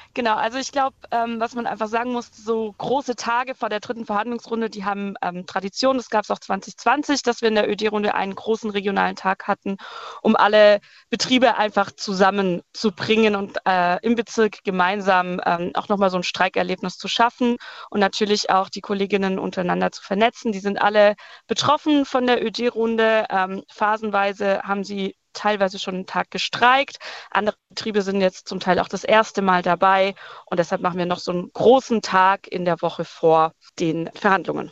Genau, also ich glaube, was man einfach sagen muss, so große Tage vor der dritten Verhandlungsrunde, die haben Tradition. Das gab es auch 2020, dass wir in der ÖD-Runde einen großen regionalen Tag hatten, um alle Betriebe einfach zusammenzubringen und im Bezirk gemeinsam auch nochmal so ein Streikerlebnis zu schaffen und natürlich auch die Kolleginnen untereinander zu vernetzen. Die sind alle betroffen von der ÖD-Runde. Phasenweise haben sie teilweise schon einen Tag gestreikt. Andere Betriebe sind jetzt zum Teil auch das erste Mal dabei und deshalb machen wir noch so einen großen Tag in der Woche vor den Verhandlungen.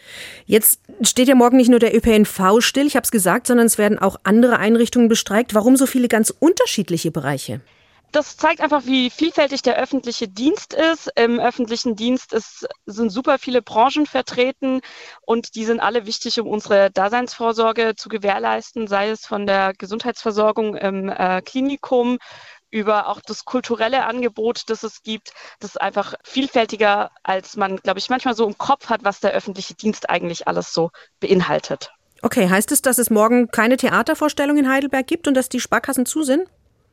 Jetzt steht ja morgen nicht nur der ÖPNV still, ich habe es gesagt, sondern es werden auch andere Einrichtungen bestreikt. Warum so viele ganz unterschiedliche Bereiche? Das zeigt einfach, wie vielfältig der öffentliche Dienst ist. Im öffentlichen Dienst sind super viele Branchen vertreten und die sind alle wichtig, um unsere Daseinsvorsorge zu gewährleisten, sei es von der Gesundheitsversorgung im Klinikum über auch das kulturelle Angebot, das es gibt. Das ist einfach vielfältiger, als man, glaube ich, manchmal so im Kopf hat, was der öffentliche Dienst eigentlich alles so beinhaltet. Okay, heißt es, dass es morgen keine Theatervorstellung in Heidelberg gibt und dass die Sparkassen zu sind?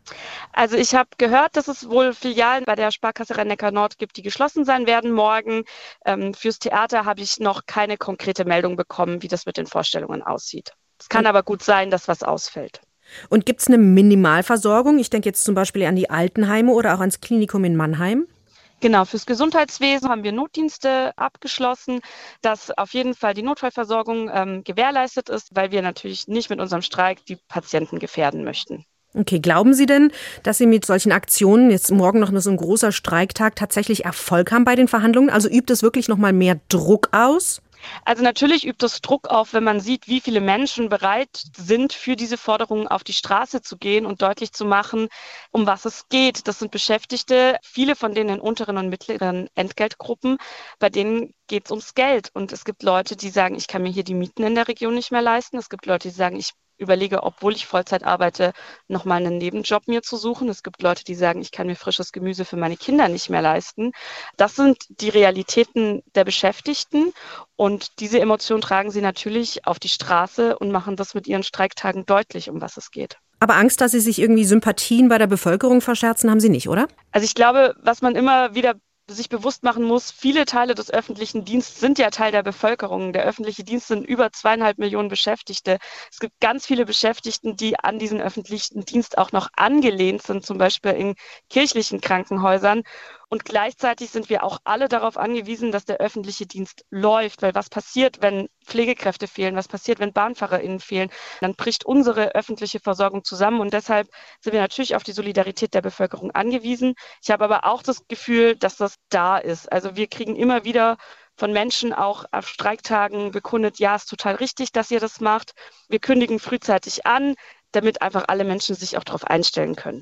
Also ich habe gehört, dass es wohl Filialen bei der Sparkasse Rhein-Neckar Nord gibt, die geschlossen sein werden morgen. Fürs Theater habe ich noch keine konkrete Meldung bekommen, wie das mit den Vorstellungen aussieht. Es kann Und, aber gut sein, dass was ausfällt. und gibt es eine Minimalversorgung? Ich denke jetzt zum Beispiel an die Altenheime oder auch ans Klinikum in Mannheim. Genau, fürs Gesundheitswesen haben wir Notdienste abgeschlossen, dass auf jeden Fall die Notfallversorgung gewährleistet ist, weil wir natürlich nicht mit unserem Streik die Patienten gefährden möchten. Okay, glauben Sie denn, dass Sie mit solchen Aktionen, jetzt morgen noch so ein großer Streiktag, tatsächlich Erfolg haben bei den Verhandlungen? Also übt es wirklich noch mal mehr Druck aus? Also natürlich übt es Druck auf, wenn man sieht, wie viele Menschen bereit sind, für diese Forderungen auf die Straße zu gehen und deutlich zu machen, um was es geht. Das sind Beschäftigte, viele von denen in unteren und mittleren Entgeltgruppen, bei denen geht es ums Geld. Und es gibt Leute, die sagen, ich kann mir hier die Mieten in der Region nicht mehr leisten. Es gibt Leute, die sagen, ich überlege, obwohl ich Vollzeit arbeite, nochmal einen Nebenjob mir zu suchen. Es gibt Leute, die sagen, ich kann mir frisches Gemüse für meine Kinder nicht mehr leisten. Das sind die Realitäten der Beschäftigten. Und diese Emotionen tragen sie natürlich auf die Straße und machen das mit ihren Streiktagen deutlich, um was es geht. Aber Angst, dass Sie sich irgendwie Sympathien bei der Bevölkerung verscherzen, haben Sie nicht, oder? Also ich glaube, was man immer wieder sich bewusst machen muss, viele Teile des öffentlichen Dienstes sind ja Teil der Bevölkerung. Der öffentliche Dienst sind über 2,5 Millionen Beschäftigte. Es gibt ganz viele Beschäftigten, die an diesen öffentlichen Dienst auch noch angelehnt sind, zum Beispiel in kirchlichen Krankenhäusern. Und gleichzeitig sind wir auch alle darauf angewiesen, dass der öffentliche Dienst läuft. Weil was passiert, wenn Pflegekräfte fehlen? Was passiert, wenn BahnfahrerInnen fehlen? Dann bricht unsere öffentliche Versorgung zusammen. Und deshalb sind wir natürlich auf die Solidarität der Bevölkerung angewiesen. Ich habe aber auch das Gefühl, dass das da ist. Also wir kriegen immer wieder von Menschen auch auf Streiktagen bekundet, ja, ist total richtig, dass ihr das macht. Wir kündigen frühzeitig an, damit einfach alle Menschen sich auch darauf einstellen können.